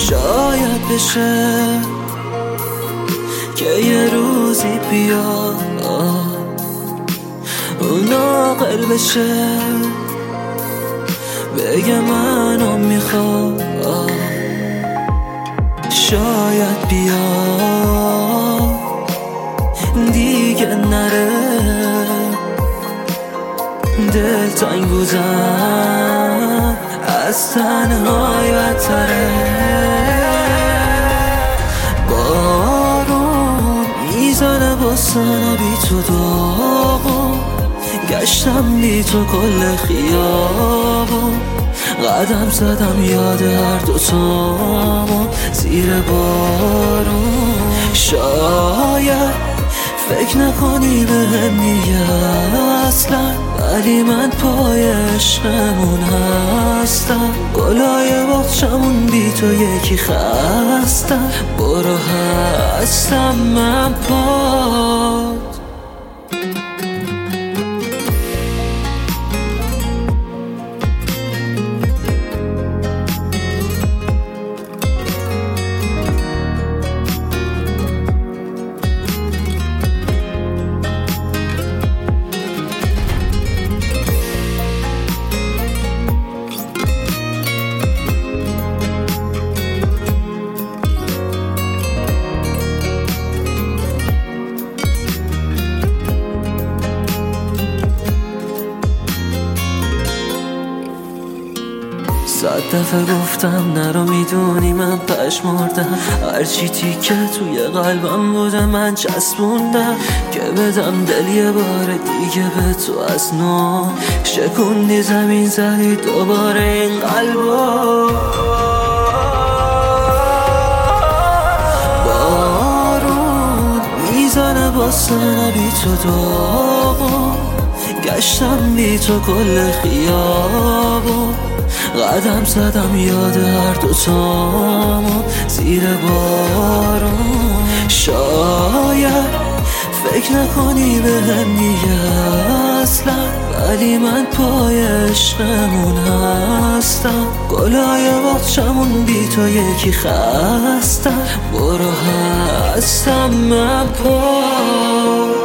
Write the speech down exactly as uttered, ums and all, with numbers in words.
شاید بشه که یه روزی بیاد اون عاقل بشه بگه منو میخواد. شاید بیاد دیگه نره دل تنگ بودم از تنهای بدتره. بارون میزنه باسن بی تو داغو گشتم بی تو کل خیابو قدم زدم یاد هر دوتامو زیر بارون. شاید فکر نکنی بهم دیگه اصلا ولی من پای عشقمون هستم. گلای باغچمون بی تو یکی خستم. برو هستم من پاد. صد دفعه گفتم نرو میدونی من پشمردم هرچی تیکه توی قلبم بوده من چسبوندم که بدم دل یه بار دیگه به تو از نو شکوندی زمین زدی دوباره این قلبو. بارون میزنه باسن بی تو داغو گشتم بی تو کل خیابو قدم زدم یاد هر دوتامو زیر بارون. شاید فکر نکنی بهم دیگه اصلا ولی من پای عشقمون هستم. گلای باغچمون بی تو یکی خستم. برو هستم من پای